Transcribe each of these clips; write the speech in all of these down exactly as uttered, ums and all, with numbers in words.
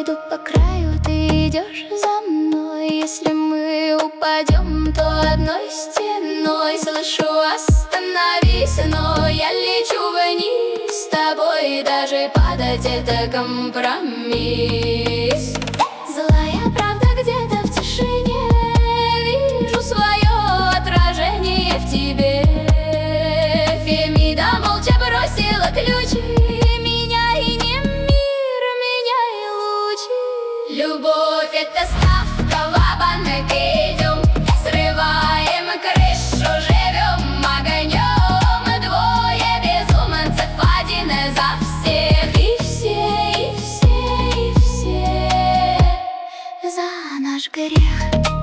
иду по краю, ты идешь за мной. Если мы упадем, то одной стеной. Слышу, остановись, но я лечу вниз с тобой. Даже падать — это компромисс. Злая правда где-то в тишине, вижу свое отражение в тебе. Фемида молча бросила ключи, меняй не мир, меняй лучи. Любовь — это ставка, ва-банк, идем, срываем крышу, живем огнем. Двое безумцев, один за всех. И все, и все, и все за наш грех.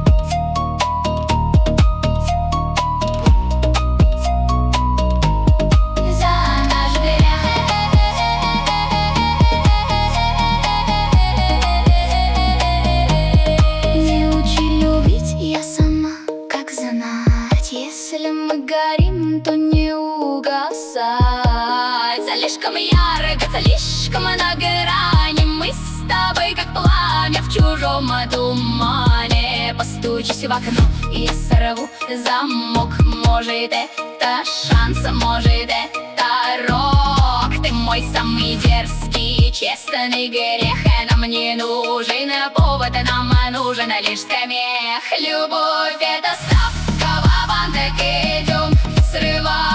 Если мы горим, то не угасать. Слишком ярко, слишком на грани. Мы с тобой как пламя в чужом тумане. Постучись в окно, и я сорву замок. Может, это шанс, может, это рок. Ты мой самый дерзкий, честный грех. Нам не нужен повод, нам нужен лишь смех. Любовь — это ставка, ва-банк, идем, срываем